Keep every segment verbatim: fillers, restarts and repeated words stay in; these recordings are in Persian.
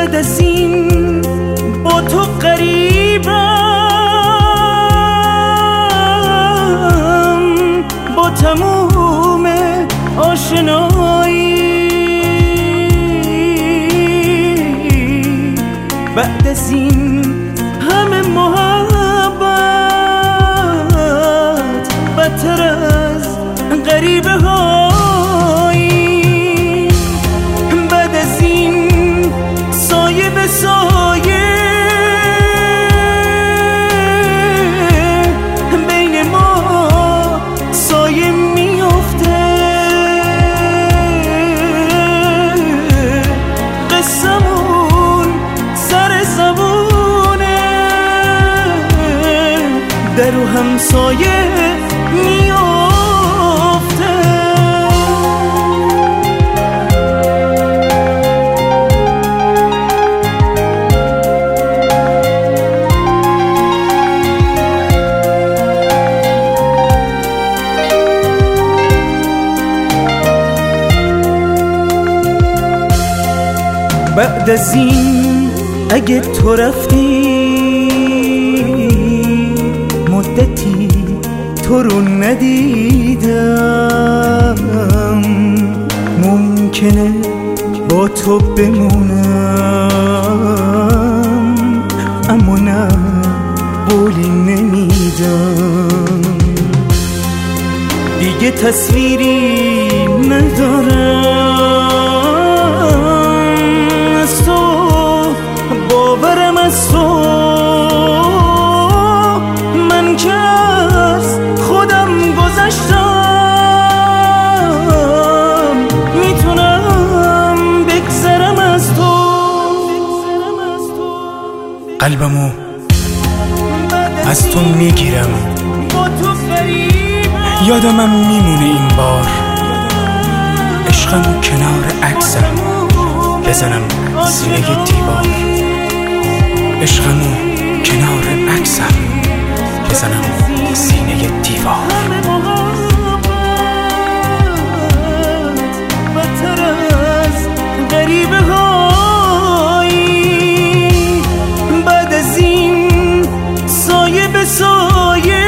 بعد از این با تو قریبم، با تموم آشنایی. بعد از این همه محبت بدتر از غریبه هایی. بعد از این سایه به سایه بین ما سایه میفته. قصمون سر زبونه در و همسایه میفته. بعد از این اگه تو رفتی مدتی تو رو ندیدم، ممکنه با تو بمونم اما نه قولی نمیدم. دیگه تصویری ندارم از تو، باورم از تو. من که از خودم گذشتم، میتونم بگذرم از تو. قلبمو از تو میگیرم، یادمم میمونه این بار. عشقمو کنار عکسم بزنم سینه دیوار. عشقمو کنار عکسم بزنم سینه دیوار. بدتر از غریبه هایی. بعد از این سایه به سایه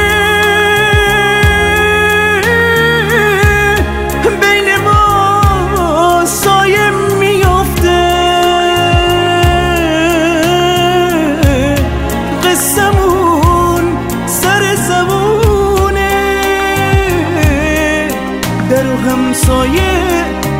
بین ما سایه میفته. قصمون سر زبونه در و همسایه